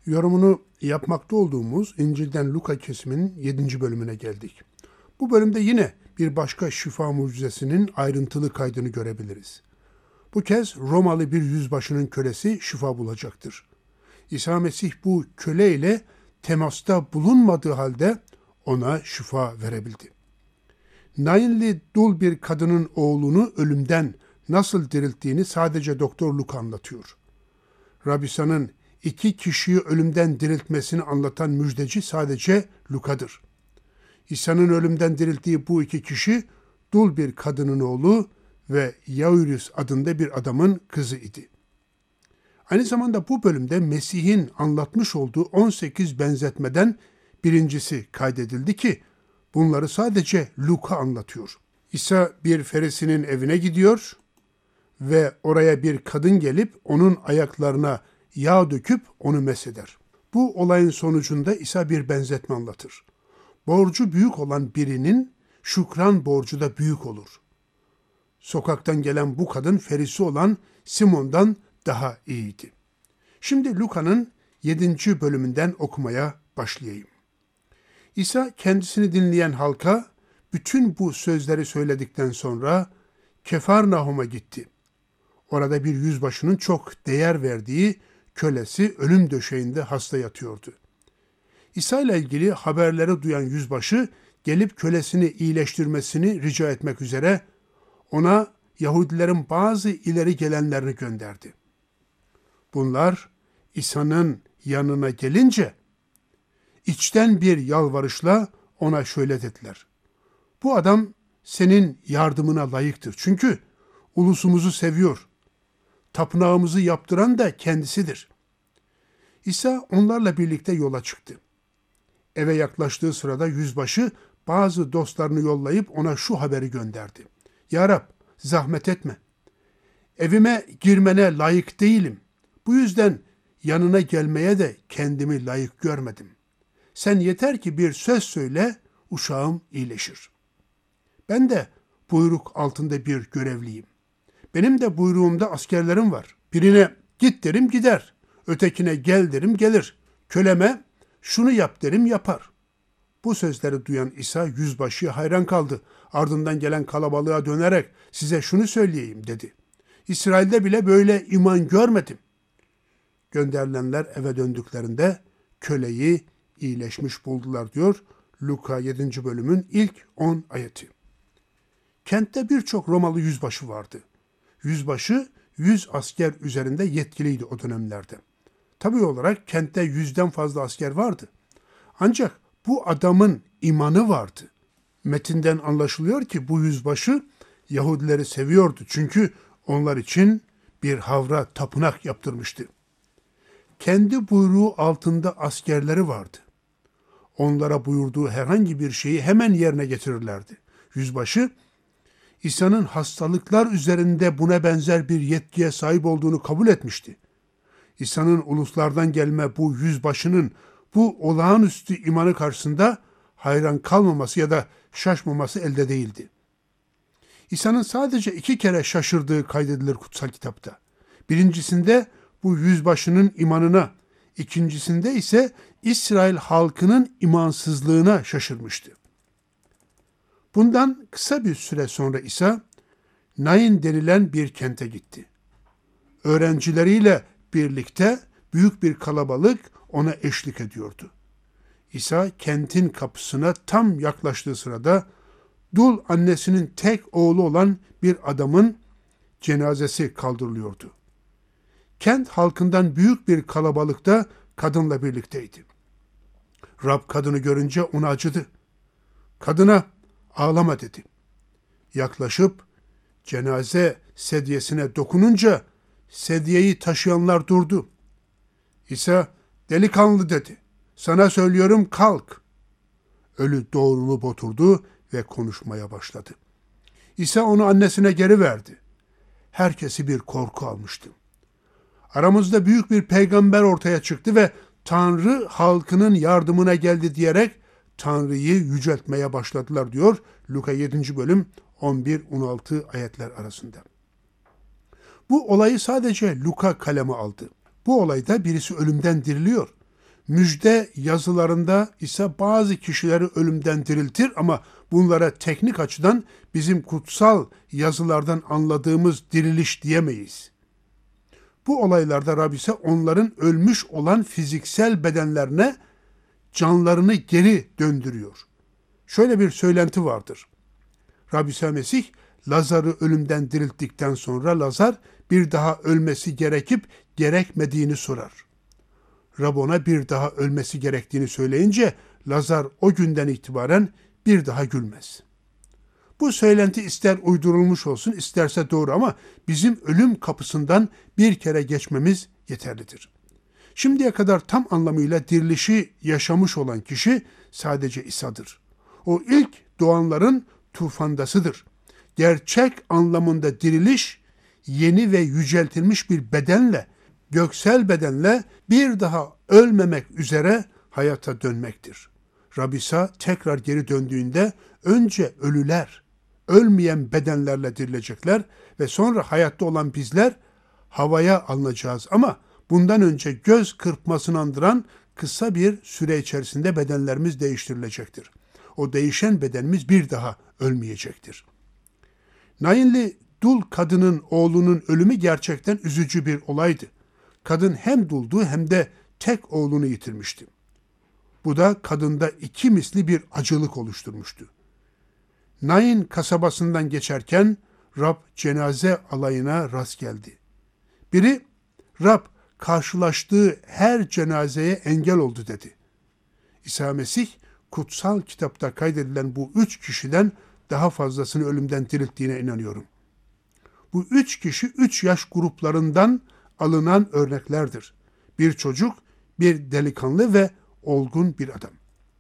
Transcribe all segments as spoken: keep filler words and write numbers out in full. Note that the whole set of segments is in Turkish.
Yorumunu yapmakta olduğumuz İncil'den Luka kesiminin yedinci bölümüne geldik. Bu bölümde yine bir başka şifa mucizesinin ayrıntılı kaydını görebiliriz. Bu kez Romalı bir yüzbaşının kölesi şifa bulacaktır. İsa Mesih bu köle ile temasta bulunmadığı halde ona şifa verebildi. Nainli dul bir kadının oğlunu ölümden nasıl dirilttiğini sadece Doktor Luka anlatıyor. Rabbisa'nın iki kişiyi ölümden diriltmesini anlatan müjdeci sadece Luka'dır. İsa'nın ölümden dirilttiği bu iki kişi dul bir kadının oğlu ve Yairus adında bir adamın kızı idi. Aynı zamanda bu bölümde Mesih'in anlatmış olduğu on sekiz benzetmeden birincisi kaydedildi ki bunları sadece Luka anlatıyor. İsa bir ferisinin evine gidiyor ve oraya bir kadın gelip onun ayaklarına yağ döküp onu mesheder. Bu olayın sonucunda İsa bir benzetme anlatır. Borcu büyük olan birinin şükran borcu da büyük olur. Sokaktan gelen bu kadın ferisi olan Simon'dan daha iyiydi. Şimdi Luka'nın yedinci bölümünden okumaya başlayayım. İsa kendisini dinleyen halka bütün bu sözleri söyledikten sonra Kefarnahum'a gitti. Orada bir yüzbaşının çok değer verdiği kölesi ölüm döşeğinde hasta yatıyordu. İsa ile ilgili haberleri duyan yüzbaşı gelip kölesini iyileştirmesini rica etmek üzere ona Yahudilerin bazı ileri gelenlerini gönderdi. Bunlar İsa'nın yanına gelince içten bir yalvarışla ona şöyle dediler. Bu adam senin yardımına layıktır. Çünkü ulusumuzu seviyor. Tapınağımızı yaptıran da kendisidir. İsa onlarla birlikte yola çıktı. Eve yaklaştığı sırada yüzbaşı bazı dostlarını yollayıp ona şu haberi gönderdi. Ya Rab, zahmet etme. Evime girmene layık değilim. Bu yüzden yanına gelmeye de kendimi layık görmedim. Sen yeter ki bir söz söyle, uşağım iyileşir. Ben de buyruk altında bir görevliyim. Benim de buyruğumda askerlerim var. Birine git derim gider. Ötekine gel derim gelir. Köleme şunu yap derim yapar. Bu sözleri duyan İsa yüzbaşıya hayran kaldı. Ardından gelen kalabalığa dönerek size şunu söyleyeyim dedi. İsrail'de bile böyle iman görmedim. Gönderilenler eve döndüklerinde köleyi iyileşmiş buldular diyor Luka yedinci bölümün ilk on ayeti. Kentte birçok Romalı yüzbaşı vardı. Yüzbaşı yüz asker üzerinde yetkiliydi o dönemlerde. Tabii olarak kentte yüzden fazla asker vardı. Ancak bu adamın imanı vardı. Metinden anlaşılıyor ki bu yüzbaşı Yahudileri seviyordu. Çünkü onlar için bir havra tapınak yaptırmıştı. Kendi buyruğu altında askerleri vardı. Onlara buyurduğu herhangi bir şeyi hemen yerine getirirlerdi. Yüzbaşı, İsa'nın hastalıklar üzerinde buna benzer bir yetkiye sahip olduğunu kabul etmişti. İsa'nın uluslardan gelme bu yüzbaşının bu olağanüstü imanı karşısında hayran kalmaması ya da şaşmaması elde değildi. İsa'nın sadece iki kere şaşırdığı kaydedilir kutsal kitapta. Birincisinde bu yüzbaşının imanına, ikincisinde ise İsrail halkının imansızlığına şaşırmıştı. Bundan kısa bir süre sonra İsa, Nain denilen bir kente gitti. Öğrencileriyle birlikte büyük bir kalabalık ona eşlik ediyordu. İsa kentin kapısına tam yaklaştığı sırada dul annesinin tek oğlu olan bir adamın cenazesi kaldırılıyordu. Kent halkından büyük bir kalabalık da kadınla birlikteydi. Rab kadını görünce ona acıdı. Kadına ağlama dedi. Yaklaşıp cenaze sedyesine dokununca sedyeyi taşıyanlar durdu. İsa delikanlı dedi. Sana söylüyorum kalk. Ölü doğrulup oturdu ve konuşmaya başladı. İsa onu annesine geri verdi. Herkesi bir korku almıştı. Aramızda büyük bir peygamber ortaya çıktı ve Tanrı halkının yardımına geldi diyerek Tanrı'yı yüceltmeye başladılar diyor Luka yedinci bölüm on bir on altı ayetler arasında. Bu olayı sadece Luka kaleme aldı. Bu olayda birisi ölümden diriliyor. Müjde yazılarında ise bazı kişileri ölümden diriltir ama bunlara teknik açıdan bizim kutsal yazılardan anladığımız diriliş diyemeyiz. Bu olaylarda Rab ise onların ölmüş olan fiziksel bedenlerine canlarını geri döndürüyor. Şöyle bir söylenti vardır. Rab İsa Mesih Lazar'ı ölümden dirilttikten sonra Lazar bir daha ölmesi gerekip gerekmediğini sorar. Rab ona bir daha ölmesi gerektiğini söyleyince Lazar o günden itibaren bir daha gülmez. Bu söylenti ister uydurulmuş olsun isterse doğru ama bizim ölüm kapısından bir kere geçmemiz yeterlidir. Şimdiye kadar tam anlamıyla dirilişi yaşamış olan kişi sadece İsa'dır. O ilk doğanların tufandasıdır. Gerçek anlamında diriliş yeni ve yüceltilmiş bir bedenle, göksel bedenle bir daha ölmemek üzere hayata dönmektir. Rab İsa tekrar geri döndüğünde önce ölüler, ölmeyen bedenlerle dirilecekler ve sonra hayatta olan bizler havaya alınacağız. Ama bundan önce göz kırpmasını andıran kısa bir süre içerisinde bedenlerimiz değiştirilecektir. O değişen bedenimiz bir daha ölmeyecektir. Nainli dul kadının oğlunun ölümü gerçekten üzücü bir olaydı. Kadın hem duldu hem de tek oğlunu yitirmişti. Bu da kadında iki misli bir acılık oluşturmuştu. Nain kasabasından geçerken Rab cenaze alayına rast geldi. Biri, Rab karşılaştığı her cenazeye engel oldu dedi. İsa Mesih, kutsal kitapta kaydedilen bu üç kişiden daha fazlasını ölümden dirilttiğine inanıyorum. Bu üç kişi üç yaş gruplarından alınan örneklerdir. Bir çocuk, bir delikanlı ve olgun bir adam.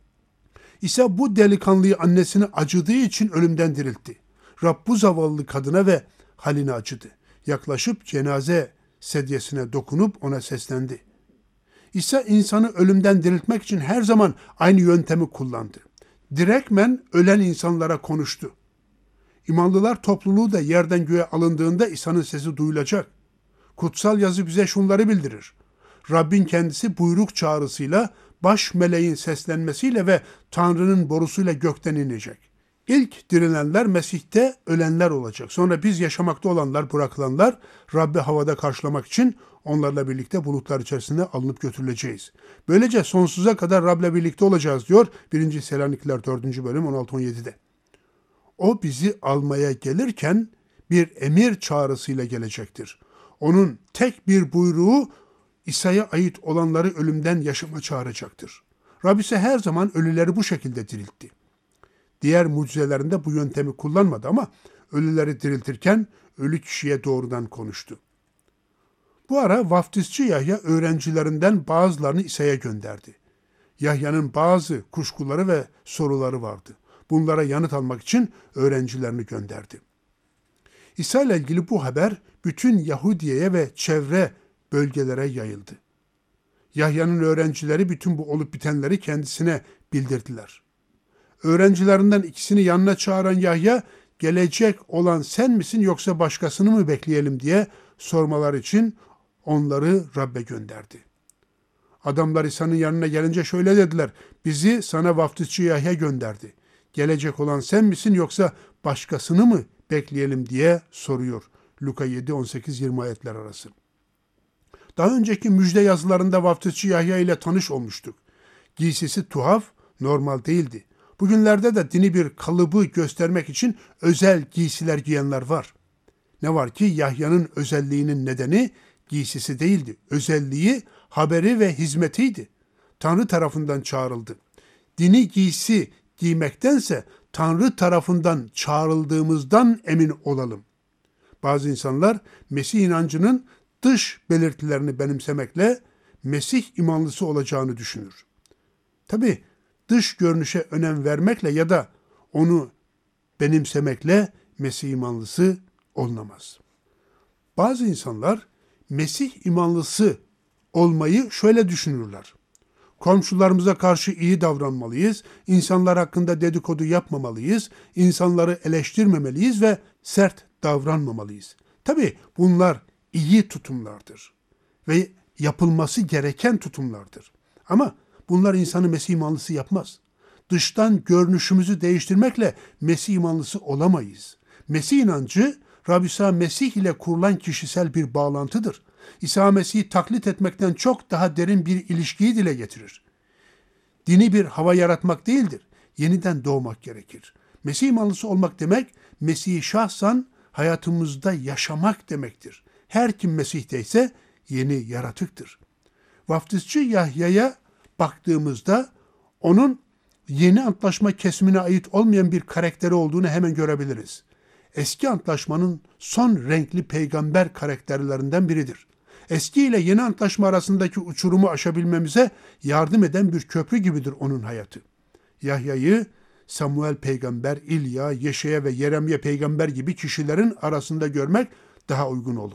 İsa bu delikanlıyı annesine acıdığı için ölümden diriltti. Rab bu zavallı kadına ve haline acıdı. Yaklaşıp cenaze sedyesine dokunup ona seslendi. İsa insanı ölümden diriltmek için her zaman aynı yöntemi kullandı. Direktmen ölen insanlara konuştu. İmanlılar topluluğu da yerden göğe alındığında İsa'nın sesi duyulacak. Kutsal yazı bize şunları bildirir. Rabbin kendisi buyruk çağrısıyla, baş meleğin seslenmesiyle ve Tanrı'nın borusuyla gökten inecek. İlk dirilenler Mesih'te ölenler olacak. Sonra biz yaşamakta olanlar, bırakılanlar Rabbi havada karşılamak için onlarla birlikte bulutlar içerisinde alınıp götürüleceğiz. Böylece sonsuza kadar Rab'le birlikte olacağız diyor birinci Selanikliler dördüncü bölüm on altı on yedi'de. O bizi almaya gelirken bir emir çağrısıyla gelecektir. Onun tek bir buyruğu İsa'ya ait olanları ölümden yaşama çağıracaktır. Rab ise her zaman ölüleri bu şekilde diriltti. Diğer mucizelerinde bu yöntemi kullanmadı ama ölüleri diriltirken ölü kişiye doğrudan konuştu. Bu ara vaftizçi Yahya öğrencilerinden bazılarını İsa'ya gönderdi. Yahya'nın bazı kuşkuları ve soruları vardı. Bunlara yanıt almak için öğrencilerini gönderdi. İsa ile ilgili bu haber bütün Yahudiye'ye ve çevre bölgelere yayıldı. Yahya'nın öğrencileri bütün bu olup bitenleri kendisine bildirdiler. Öğrencilerinden ikisini yanına çağıran Yahya, gelecek olan sen misin yoksa başkasını mı bekleyelim diye sormalar için onları Rab'be gönderdi. Adamlar İsa'nın yanına gelince şöyle dediler, bizi sana vaftizçi Yahya gönderdi. Gelecek olan sen misin yoksa başkasını mı bekleyelim diye soruyor. Luka yedi on sekiz yirmi ayetler arası. Daha önceki müjde yazılarında vaftizçi Yahya ile tanış olmuştuk. Giysisi tuhaf, normal değildi. Bugünlerde de dini bir kalıbı göstermek için özel giysiler giyenler var. Ne var ki Yahya'nın özelliğinin nedeni giysisi değildi. Özelliği haberi ve hizmetiydi. Tanrı tarafından çağrıldı. Dini giysi giymektense Tanrı tarafından çağrıldığımızdan emin olalım. Bazı insanlar Mesih inancının dış belirtilerini benimsemekle Mesih imanlısı olacağını düşünür. Tabii dış görünüşe önem vermekle ya da onu benimsemekle Mesih imanlısı olunamaz. Bazı insanlar Mesih imanlısı olmayı şöyle düşünürler. Komşularımıza karşı iyi davranmalıyız, insanlar hakkında dedikodu yapmamalıyız, insanları eleştirmemeliyiz ve sert davranmamalıyız. Tabii bunlar iyi tutumlardır ve yapılması gereken tutumlardır. Ama bunlar insanı Mesih imanlısı yapmaz. Dıştan görünüşümüzü değiştirmekle Mesih imanlısı olamayız. Mesih inancı, Rabbi İsa Mesih ile kurulan kişisel bir bağlantıdır. İsa Mesih'i taklit etmekten çok daha derin bir ilişkiyi dile getirir. Dini bir hava yaratmak değildir. Yeniden doğmak gerekir. Mesih imanlısı olmak demek, Mesih'i şahsen hayatımızda yaşamak demektir. Her kim Mesih'teyse yeni yaratıktır. Vaftizci Yahya'ya baktığımızda onun yeni antlaşma kesimine ait olmayan bir karakteri olduğunu hemen görebiliriz. Eski antlaşmanın son renkli peygamber karakterlerinden biridir. Eski ile yeni antlaşma arasındaki uçurumu aşabilmemize yardım eden bir köprü gibidir onun hayatı. Yahya'yı Samuel peygamber, İlya, Yeşaya ve Yeremye peygamber gibi kişilerin arasında görmek daha uygun olur.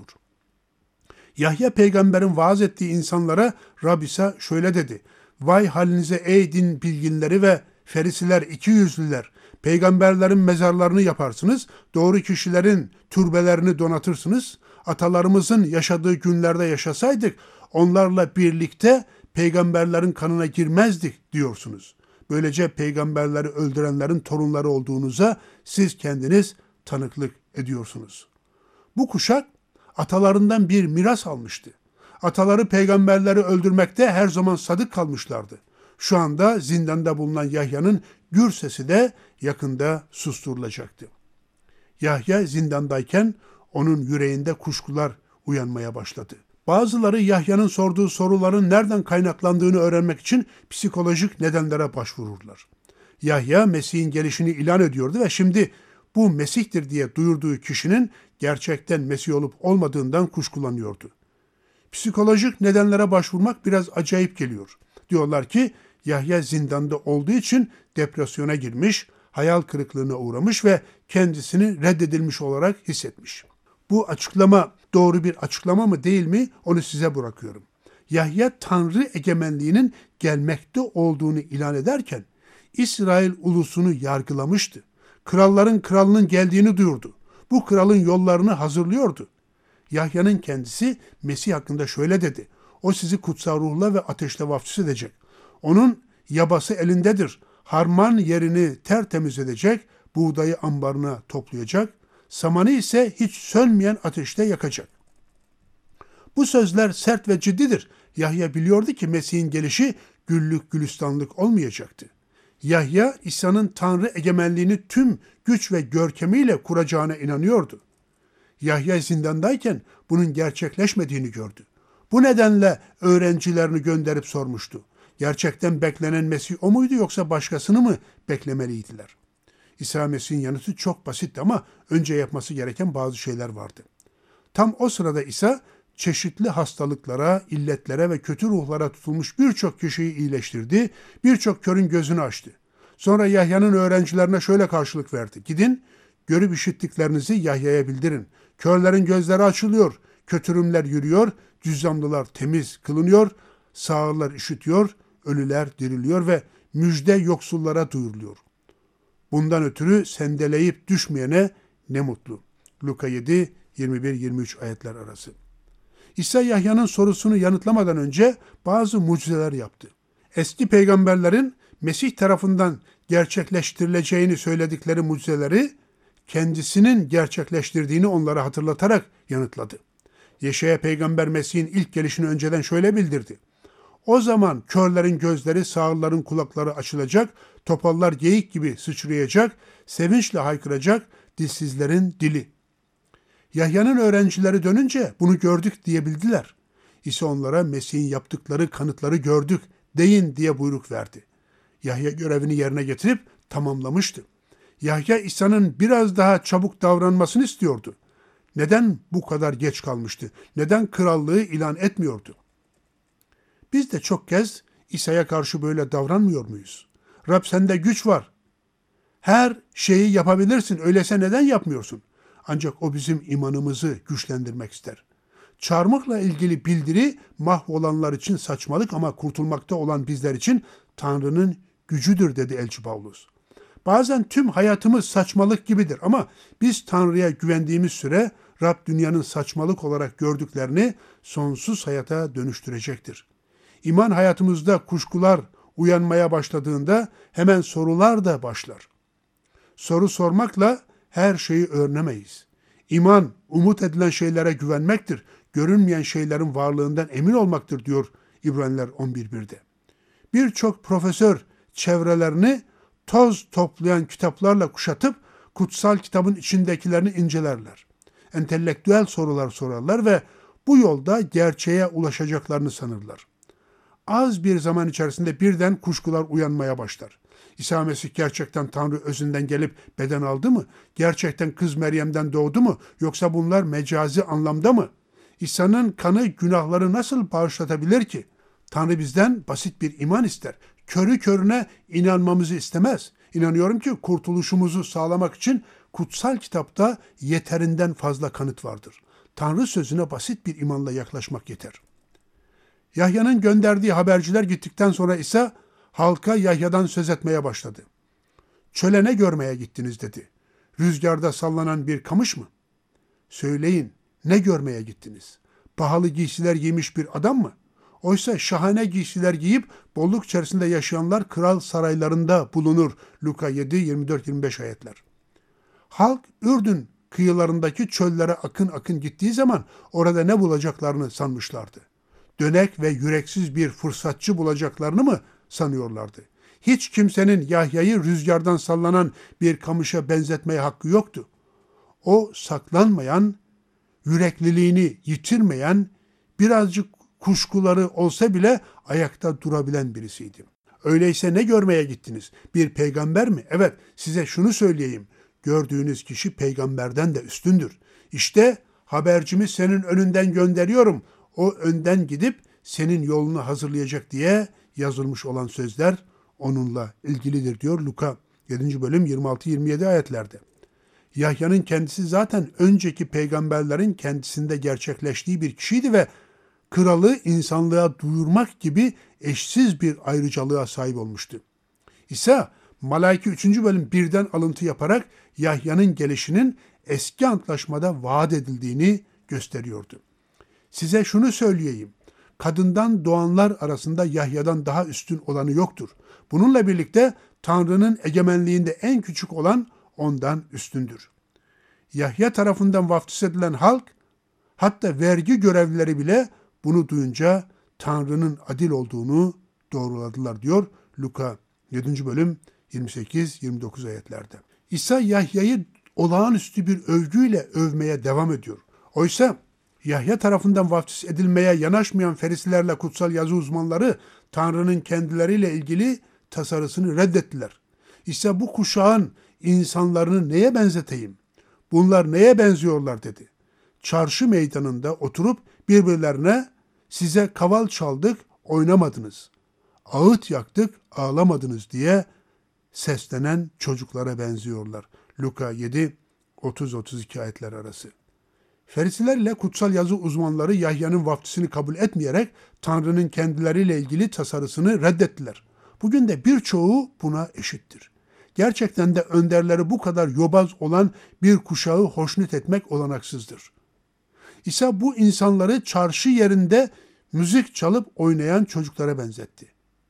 Yahya peygamberin vaaz ettiği insanlara Rab İsa şöyle dedi: "Vay halinize ey din bilginleri ve ferisiler, ikiyüzlüler! Peygamberlerin mezarlarını yaparsınız, doğru kişilerin türbelerini donatırsınız. Atalarımızın yaşadığı günlerde yaşasaydık, onlarla birlikte peygamberlerin kanına girmezdik diyorsunuz. Böylece peygamberleri öldürenlerin torunları olduğunuza siz kendiniz tanıklık ediyorsunuz." Bu kuşak atalarından bir miras almıştı. Ataları peygamberleri öldürmekte her zaman sadık kalmışlardı. Şu anda zindanda bulunan Yahya'nın gür sesi de yakında susturulacaktı. Yahya zindandayken onun yüreğinde kuşkular uyanmaya başladı. Bazıları Yahya'nın sorduğu soruların nereden kaynaklandığını öğrenmek için psikolojik nedenlere başvururlar. Yahya Mesih'in gelişini ilan ediyordu ve şimdi bu Mesih'tir diye duyurduğu kişinin gerçekten Mesih olup olmadığından kuşkulanıyordu. Psikolojik nedenlere başvurmak biraz acayip geliyor. Diyorlar ki Yahya zindanda olduğu için depresyona girmiş, hayal kırıklığına uğramış ve kendisini reddedilmiş olarak hissetmiş. Bu açıklama doğru bir açıklama mı değil mi onu size bırakıyorum. Yahya Tanrı egemenliğinin gelmekte olduğunu ilan ederken İsrail ulusunu yargılamıştı. Kralların kralının geldiğini duyurdu. Bu kralın yollarını hazırlıyordu. Yahya'nın kendisi Mesih hakkında şöyle dedi: "O sizi kutsal ruhla ve ateşle vaftiz edecek. Onun yabası elindedir. Harman yerini tertemiz edecek, buğdayı ambarına toplayacak, samanı ise hiç sönmeyen ateşte yakacak." Bu sözler sert ve ciddidir. Yahya biliyordu ki Mesih'in gelişi güllük gülistanlık olmayacaktı. Yahya, İsa'nın Tanrı egemenliğini tüm güç ve görkemiyle kuracağına inanıyordu. Yahya zindandayken bunun gerçekleşmediğini gördü. Bu nedenle öğrencilerini gönderip sormuştu: gerçekten beklenen Mesih o muydu yoksa başkasını mı beklemeliydiler? İsa Mesih'in yanıtı çok basitti ama önce yapması gereken bazı şeyler vardı. Tam o sırada İsa çeşitli hastalıklara, illetlere ve kötü ruhlara tutulmuş birçok kişiyi iyileştirdi, birçok körün gözünü açtı. Sonra Yahya'nın öğrencilerine şöyle karşılık verdi: "Gidin, görüp işittiklerinizi Yahya'ya bildirin. Körlerin gözleri açılıyor, kötürümler yürüyor, cüzzamlılar temiz kılınıyor, sağırlar işitiyor, ölüler diriliyor ve müjde yoksullara duyuruluyor. Bundan ötürü sendeleyip düşmeyene ne mutlu." Luka yedi, yirmi bir yirmi üç ayetler arası. İsa Yahya'nın sorusunu yanıtlamadan önce bazı mucizeler yaptı. Eski peygamberlerin Mesih tarafından gerçekleştirileceğini söyledikleri mucizeleri kendisinin gerçekleştirdiğini onlara hatırlatarak yanıtladı. Yeşaya peygamber Mesih'in ilk gelişini önceden şöyle bildirdi: "O zaman körlerin gözleri, sağırların kulakları açılacak, topallar geyik gibi sıçrayacak, sevinçle haykıracak, dilsizlerin dili." Yahya'nın öğrencileri dönünce bunu gördük diyebildiler. İsa onlara Mesih'in yaptıkları kanıtları gördük deyin diye buyruk verdi. Yahya görevini yerine getirip tamamlamıştı. Yahya İsa'nın biraz daha çabuk davranmasını istiyordu. Neden bu kadar geç kalmıştı? Neden krallığı ilan etmiyordu? Biz de çok kez İsa'ya karşı böyle davranmıyor muyuz? Rab sende güç var. Her şeyi yapabilirsin. Öyleyse neden yapmıyorsun? Ancak o bizim imanımızı güçlendirmek ister. Çarmıhla ilgili bildiri mahvolanlar için saçmalık ama kurtulmakta olan bizler için Tanrı'nın gücüdür dedi Elçi Pavlus. Bazen tüm hayatımız saçmalık gibidir ama biz Tanrı'ya güvendiğimiz süre Rab dünyanın saçmalık olarak gördüklerini sonsuz hayata dönüştürecektir. İman hayatımızda kuşkular uyanmaya başladığında hemen sorular da başlar. Soru sormakla her şeyi öğrenemeyiz. İman, umut edilen şeylere güvenmektir. Görünmeyen şeylerin varlığından emin olmaktır diyor İbraniler on bir birde. Birçok profesör çevrelerini toz toplayan kitaplarla kuşatıp kutsal kitabın içindekilerini incelerler. Entelektüel sorular sorarlar ve bu yolda gerçeğe ulaşacaklarını sanırlar. Az bir zaman içerisinde birden kuşkular uyanmaya başlar. İsa Mesih gerçekten Tanrı özünden gelip beden aldı mı? Gerçekten kız Meryem'den doğdu mu? Yoksa bunlar mecazi anlamda mı? İsa'nın kanı günahları nasıl bağışlatabilir ki? Tanrı bizden basit bir iman ister. Körü körüne inanmamızı istemez. İnanıyorum ki kurtuluşumuzu sağlamak için kutsal kitapta yeterinden fazla kanıt vardır. Tanrı sözüne basit bir imanla yaklaşmak yeter. Yahya'nın gönderdiği haberciler gittikten sonra ise halka Yahya'dan söz etmeye başladı. Çöle ne görmeye gittiniz dedi. Rüzgarda sallanan bir kamış mı? Söyleyin, ne görmeye gittiniz? Pahalı giysiler giymiş bir adam mı? Oysa şahane giysiler giyip bolluk içerisinde yaşayanlar kral saraylarında bulunur. Luka yedi yirmi dört yirmi beş ayetler. Halk Ürdün kıyılarındaki çöllere akın akın gittiği zaman orada ne bulacaklarını sanmışlardı. Dönek ve yüreksiz bir fırsatçı bulacaklarını mı sanıyorlardı? Hiç kimsenin Yahya'yı rüzgardan sallanan bir kamışa benzetmeye hakkı yoktu. O saklanmayan, yürekliliğini yitirmeyen, birazcık kuşkuları olsa bile ayakta durabilen birisiydi. Öyleyse ne görmeye gittiniz? Bir peygamber mi? Evet, size şunu söyleyeyim. Gördüğünüz kişi peygamberden de üstündür. İşte habercimi senin önünden gönderiyorum. O önden gidip senin yolunu hazırlayacak diye yazılmış olan sözler onunla ilgilidir diyor Luka yedinci bölüm yirmi altı yirmi yedi ayetlerde. Yahya'nın kendisi zaten önceki peygamberlerin kendisinde gerçekleştiği bir kişiydi ve kralı insanlığa duyurmak gibi eşsiz bir ayrıcalığa sahip olmuştu. İsa, Malaki üçüncü bölüm birden alıntı yaparak Yahya'nın gelişinin eski antlaşmada vaat edildiğini gösteriyordu. Size şunu söyleyeyim, kadından doğanlar arasında Yahya'dan daha üstün olanı yoktur. Bununla birlikte Tanrı'nın egemenliğinde en küçük olan ondan üstündür. Yahya tarafından vaftiz edilen halk, hatta vergi görevlileri bile bunu duyunca Tanrı'nın adil olduğunu doğruladılar diyor Luka yedinci bölüm yirmi sekiz yirmi dokuz ayetlerde. İsa Yahya'yı olağanüstü bir övgüyle övmeye devam ediyor. Oysa Yahya tarafından vaftiz edilmeye yanaşmayan Ferisilerle kutsal yazı uzmanları Tanrı'nın kendileriyle ilgili tasarısını reddettiler. İşte bu kuşağın insanlarını neye benzeteyim? Bunlar neye benziyorlar dedi. Çarşı meydanında oturup birbirlerine size kaval çaldık, oynamadınız. Ağıt yaktık, ağlamadınız diye seslenen çocuklara benziyorlar. Luka yedi otuz otuz iki ayetler arası. Ferisiler ile kutsal yazı uzmanları Yahya'nın vaftisini kabul etmeyerek Tanrı'nın kendileriyle ilgili tasarısını reddettiler. Bugün de birçoğu buna eşittir. Gerçekten de önderleri bu kadar yobaz olan bir kuşağı hoşnut etmek olanaksızdır. İsa bu insanları çarşı yerinde müzik çalıp oynayan çocuklara benzetti.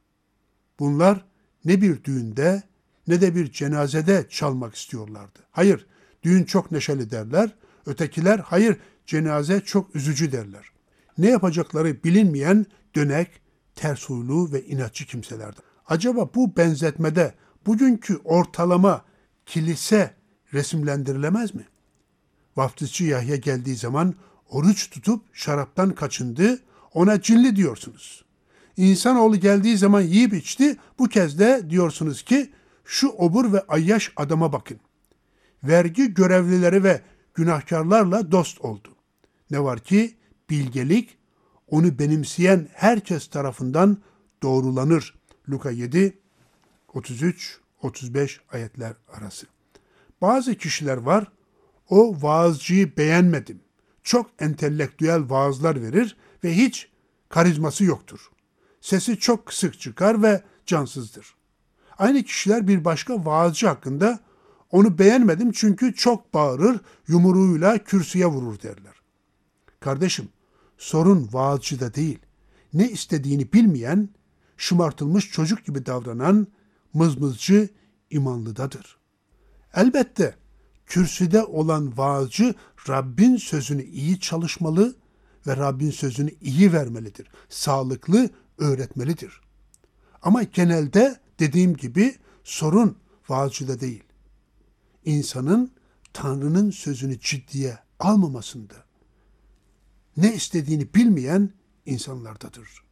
Bunlar ne bir düğünde ne de bir cenazede çalmak istiyorlardı. Hayır, düğün çok neşeli derler. Ötekiler hayır, cenaze çok üzücü derler. Ne yapacakları bilinmeyen dönek, ters huylu ve inatçı kimselerdi. Acaba bu benzetmede bugünkü ortalama kilise resimlendirilemez mi? Vaftizci Yahya geldiği zaman oruç tutup şaraptan kaçındı, ona cinli diyorsunuz. İnsanoğlu geldiği zaman yiyip içti, bu kez de diyorsunuz ki şu obur ve ayyaş adama bakın. Vergi görevlileri ve günahkarlarla dost oldu. Ne var ki bilgelik onu benimseyen herkes tarafından doğrulanır. Luka yedi otuz üç otuz beş ayetler arası. Bazı kişiler var, o vaazcıyı beğenmedim. Çok entelektüel vaazlar verir ve hiç karizması yoktur. Sesi çok kısık çıkar ve cansızdır. Aynı kişiler bir başka vaazcı hakkında onu beğenmedim çünkü çok bağırır, yumruğuyla kürsüye vurur derler. Kardeşim, sorun vaazcıda değil, ne istediğini bilmeyen, şımartılmış çocuk gibi davranan mızmızcı imanlıdadır. Elbette kürsüde olan vaazcı Rabbin sözünü iyi çalışmalı ve Rabbin sözünü iyi vermelidir. Sağlıklı öğretmelidir. Ama genelde dediğim gibi sorun vaazcıda değil. İnsanın Tanrı'nın sözünü ciddiye almamasında, ne istediğini bilmeyen insanlardadır.